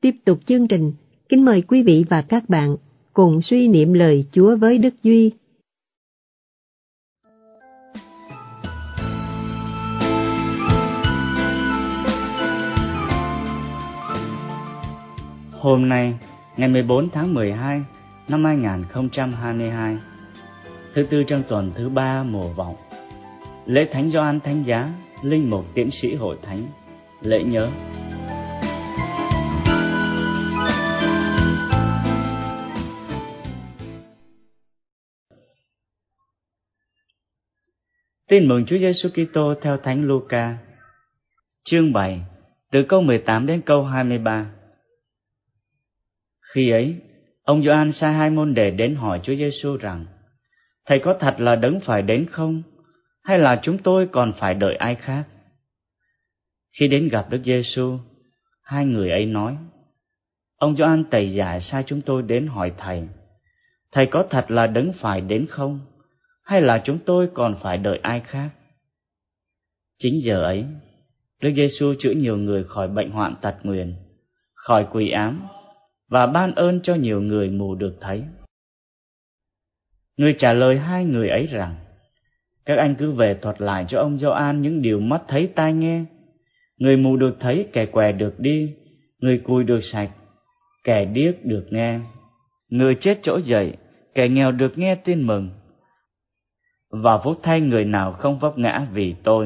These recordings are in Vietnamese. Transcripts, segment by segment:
Tiếp tục chương trình, kính mời quý vị và các bạn cùng suy niệm lời Chúa với Đức Duy. Hôm nay, ngày 14 tháng 12 năm 2022, thứ tư trong tuần thứ 3 mùa vọng, lễ Thánh Gioan Thánh Giá, linh mục tiến sĩ hội thánh, lễ nhớ. Tin mừng Chúa Giêsu Kitô theo Thánh Luca, chương 7, từ câu 18 đến câu 23. Khi ấy, ông Gioan sai 2 môn đệ đến hỏi Chúa Giêsu rằng: Thầy có thật là đấng phải đến không, hay là chúng tôi còn phải đợi ai khác? Khi đến gặp Đức Giêsu, 2 người ấy nói: Ông Gioan Tẩy Giả sai chúng tôi đến hỏi thầy: Thầy có thật là đấng phải đến không, hay là chúng tôi còn phải đợi ai khác? Chính giờ ấy, Đức Giêsu chữa nhiều người khỏi bệnh hoạn tật nguyền, khỏi quỷ ám, và ban ơn cho nhiều người mù được thấy. Người trả lời 2 người ấy rằng: Các anh cứ về thuật lại cho ông Gioan những điều mắt thấy tai nghe. Người mù được thấy, kẻ què được đi, người cùi được sạch, kẻ điếc được nghe, người chết trỗi dậy, kẻ nghèo được nghe tin mừng. Và phúc thay người nào không vấp ngã vì tôi.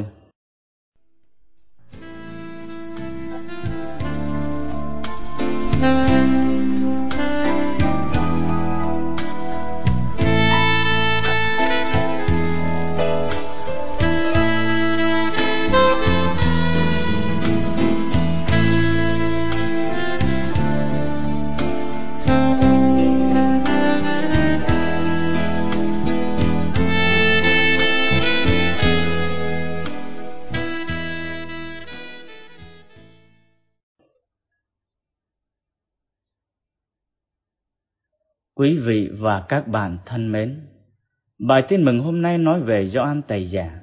Quý vị và các bạn thân mến, bài tin mừng hôm nay nói về Gioan Tẩy Giả.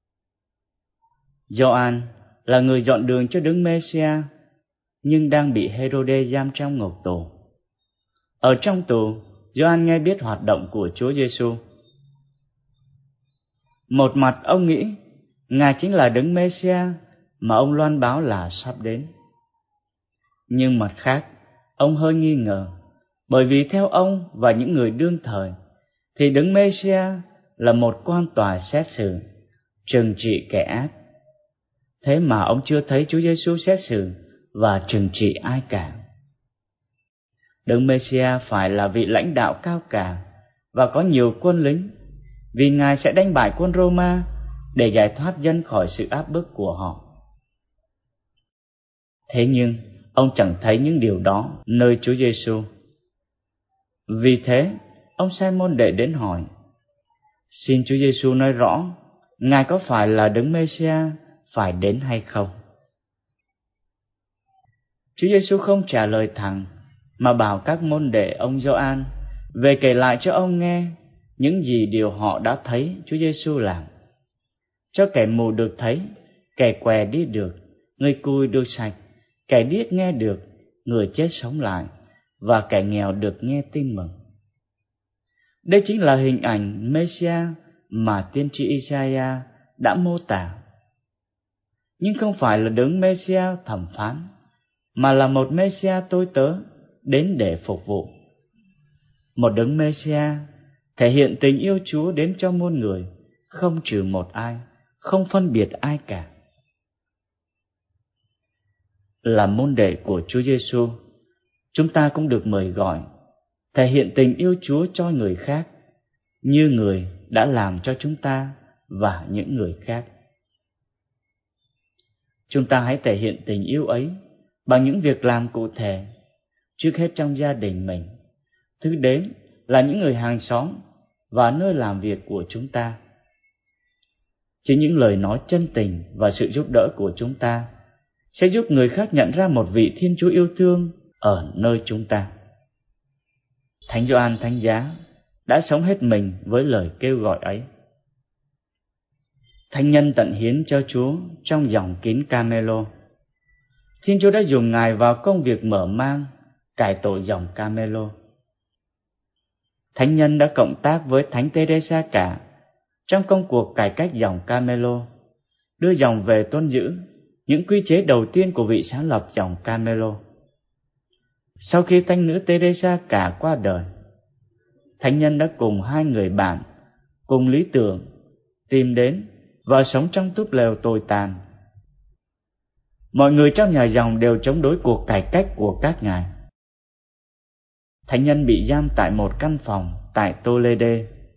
Gioan là người dọn đường cho đấng Mêsia, nhưng đang bị Hêrôđê giam trong ngục tù. Ở trong tù, Gioan nghe biết hoạt động của Chúa Giêsu. Một mặt ông nghĩ Ngài chính là đấng Mêsia mà ông loan báo là sắp đến. Nhưng mặt khác, ông hơi nghi ngờ, bởi vì theo ông và những người đương thời thì đấng Mêsia là một quan tòa xét xử, trừng trị kẻ ác. Thế mà ông chưa thấy Chúa Giêsu xét xử và trừng trị ai cả. Đấng Mêsia phải là vị lãnh đạo cao cả và có nhiều quân lính, vì Ngài sẽ đánh bại quân Roma để giải thoát dân khỏi sự áp bức của họ. Thế nhưng ông chẳng thấy những điều đó nơi Chúa Giêsu. Vì thế, ông sai môn đệ đến hỏi: Xin Chúa Giêsu nói rõ, Ngài có phải là đấng Mêsia phải đến hay không? Chúa Giêsu không trả lời thẳng, mà bảo các môn đệ ông Gioan về kể lại cho ông nghe những gì điều họ đã thấy Chúa Giêsu làm. Cho kẻ mù được thấy, kẻ què đi được, người cùi được sạch, kẻ điếc nghe được, người chết sống lại, và kẻ nghèo được nghe tin mừng. Đây chính là hình ảnh Mêsia mà tiên tri Isaiah đã mô tả. Nhưng không phải là đấng Mêsia thẩm phán, mà là một Mêsia tôi tớ đến để phục vụ. Một đấng Mêsia thể hiện tình yêu Chúa đến cho muôn người, không trừ một ai, không phân biệt ai cả. Là môn đệ của Chúa Giêsu, chúng ta cũng được mời gọi thể hiện tình yêu Chúa cho người khác, như Người đã làm cho chúng ta và những người khác. Chúng ta hãy thể hiện tình yêu ấy bằng những việc làm cụ thể, trước hết trong gia đình mình, thứ đến là những người hàng xóm và nơi làm việc của chúng ta. Chính những lời nói chân tình và sự giúp đỡ của chúng ta sẽ giúp người khác nhận ra một vị Thiên Chúa yêu thương ở nơi chúng ta. Thánh Gioan Thánh Giá đã sống hết mình với lời kêu gọi ấy. Thánh nhân tận hiến cho Chúa trong dòng kín Camelo. Thiên Chúa đã dùng Ngài vào công việc mở mang, cải tổ dòng Carmelo. Thánh nhân đã cộng tác với Thánh Teresa cả trong công cuộc cải cách dòng Carmelo, đưa dòng về tuân giữ những quy chế đầu tiên của vị sáng lập dòng Carmelo. Sau khi thánh nữ Teresa cả qua đời, thánh nhân đã cùng hai người bạn, cùng lý tưởng, tìm đến và sống trong túp lều tồi tàn. Mọi người trong nhà dòng đều chống đối cuộc cải cách của các ngài. Thánh nhân bị giam tại một căn phòng tại Toledo.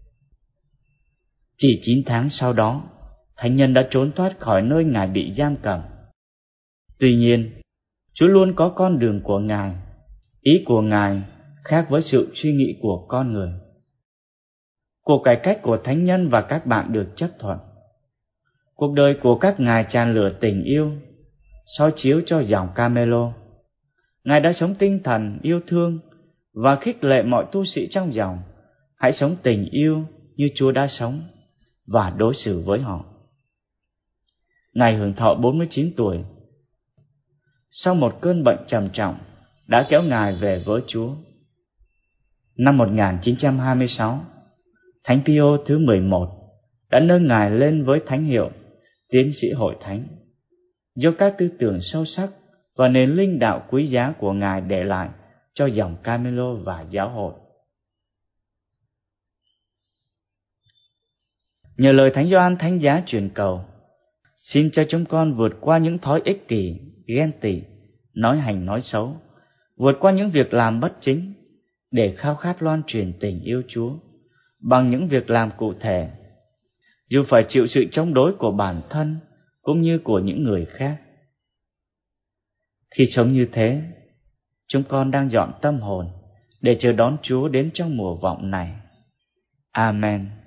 Chỉ 9 tháng sau đó, thánh nhân đã trốn thoát khỏi nơi ngài bị giam cầm. Tuy nhiên, Chúa luôn có con đường của ngài. Ý của ngài khác với sự suy nghĩ của con người. Cuộc cải cách của thánh nhân và các bạn được chấp thuận. Cuộc đời của các ngài tràn lửa tình yêu, soi chiếu cho dòng Carmelo. Ngài đã sống tinh thần yêu thương và khích lệ mọi tu sĩ trong dòng hãy sống tình yêu như Chúa đã sống và đối xử với họ. Ngài hưởng thọ 49 tuổi. Sau một cơn bệnh trầm trọng đã kéo ngài về với Chúa. Năm 1926, Thánh Pio thứ 11 đã nâng ngài lên với thánh hiệu tiến sĩ hội thánh, do các tư tưởng sâu sắc và nền linh đạo quý giá của ngài để lại cho dòng Carmelo và giáo hội. Nhờ lời Thánh Gioan Thánh Giá truyền cầu, xin cho chúng con vượt qua những thói ích kỷ, ghen tị, nói hành nói xấu, vượt qua những việc làm bất chính, để khao khát loan truyền tình yêu Chúa bằng những việc làm cụ thể, dù phải chịu sự chống đối của bản thân cũng như của những người khác. Khi sống như thế, chúng con đang dọn tâm hồn để chờ đón Chúa đến trong mùa vọng này. Amen.